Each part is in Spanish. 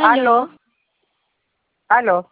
Aló, Aló.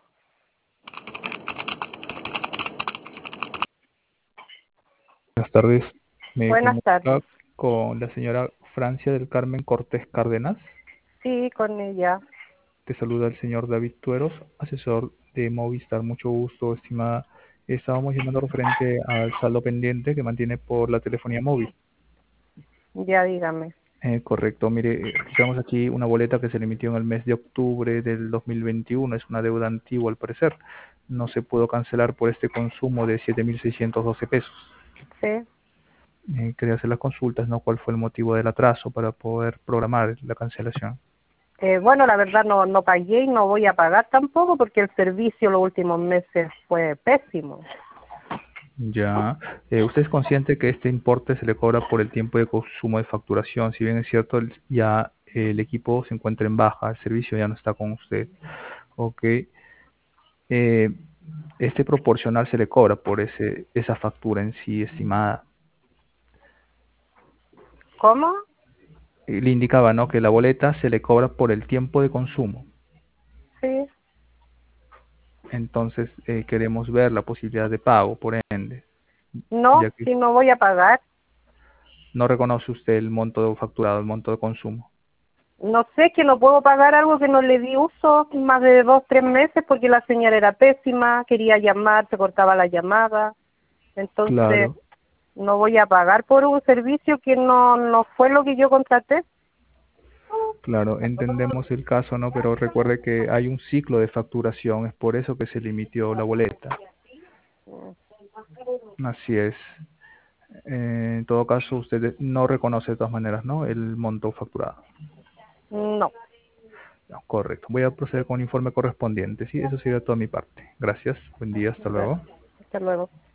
buenas tardes. Me Buenas comunica tardes. con la señora Francia del Carmen Cortés Cárdenas. Sí, con ella. Te saluda el señor David Tueros, asesor de Movistar. Mucho gusto, estimada. Estábamos llamando referente al saldo pendiente que mantiene por la telefonía móvil. Ya dígame. Correcto, mire, registramos aquí una boleta que se le emitió en el mes de octubre del 2021. Es una deuda antigua al parecer. No se pudo cancelar por este consumo de 7.612 pesos. Sí. Quería hacer las consultas, ¿no? ¿Cuál fue el motivo del atraso para poder programar la cancelación? Bueno, la verdad no pagué y no voy a pagar tampoco porque el servicio los últimos meses fue pésimo. Ya. ¿Usted es consciente que este importe se le cobra por el tiempo de consumo de facturación? Si bien es cierto, ya el equipo se encuentra en baja, el servicio ya no está con usted. Ok. Eh, este proporcional se le cobra por esa factura en sí estimada. ¿Cómo? Le indicaba, ¿no? Que la boleta se le cobra por el tiempo de consumo. Sí. Entonces, queremos ver la posibilidad de pago, por ende, No, ya que si no voy a pagar. no reconoce usted el monto facturado, el monto de consumo. No sé, que no puedo pagar algo que no le di uso más de 2, 3 meses porque la señal era pésima, quería llamar, se cortaba la llamada. Entonces, Claro, no voy a pagar por un servicio que no fue lo que yo contraté. claro, entendemos el caso, ¿no? Pero recuerde que hay un ciclo de facturación, es por eso que se le emitió la boleta. Así es. En todo caso, usted no reconoce de todas maneras, ¿no? El monto facturado. No. No, correcto. Voy a proceder con el informe correspondiente, ¿sí? Eso sería toda mi parte. Gracias. Buen día. Hasta Gracias. luego. Hasta luego.